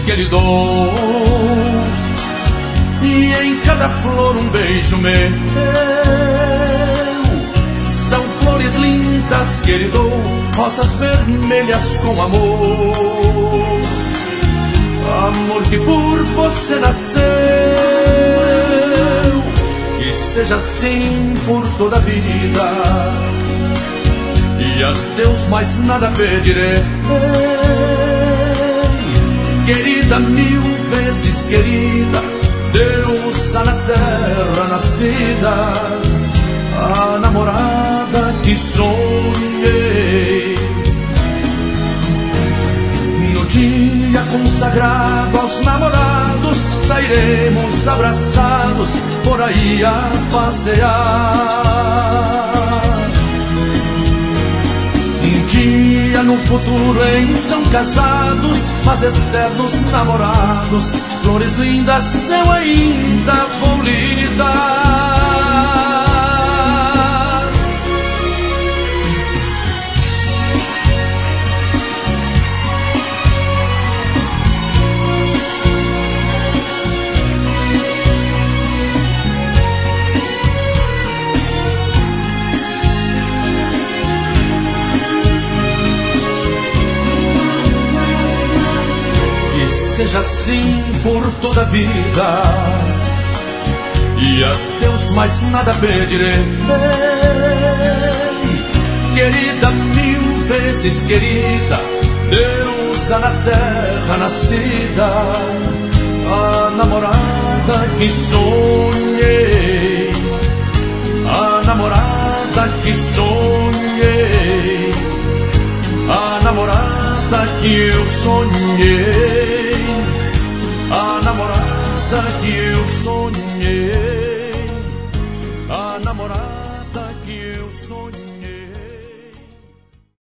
que ele dou, e em cada flor um beijo meu. São flores lindas que ele dou, rosas vermelhas com amor. Amor que por você nasceu, que seja assim por toda a vida, e a Deus mais nada pedirei. Querida, mil vezes querida, deusa na terra nascida, a namorada que sonhei. No dia consagrado aos namorados, sairemos abraçados por aí a passear. Um dia no futuro, então casados, mas eternos namorados, flores lindas eu ainda vou lhe dar. Seja assim por toda a vida, e a Deus mais nada pedirei. Querida, mil vezes querida, deusa na terra nascida, a namorada que sonhei, a namorada que sonhei, a namorada que eu sonhei, a namorada que eu sonhei, a namorada que eu sonhei.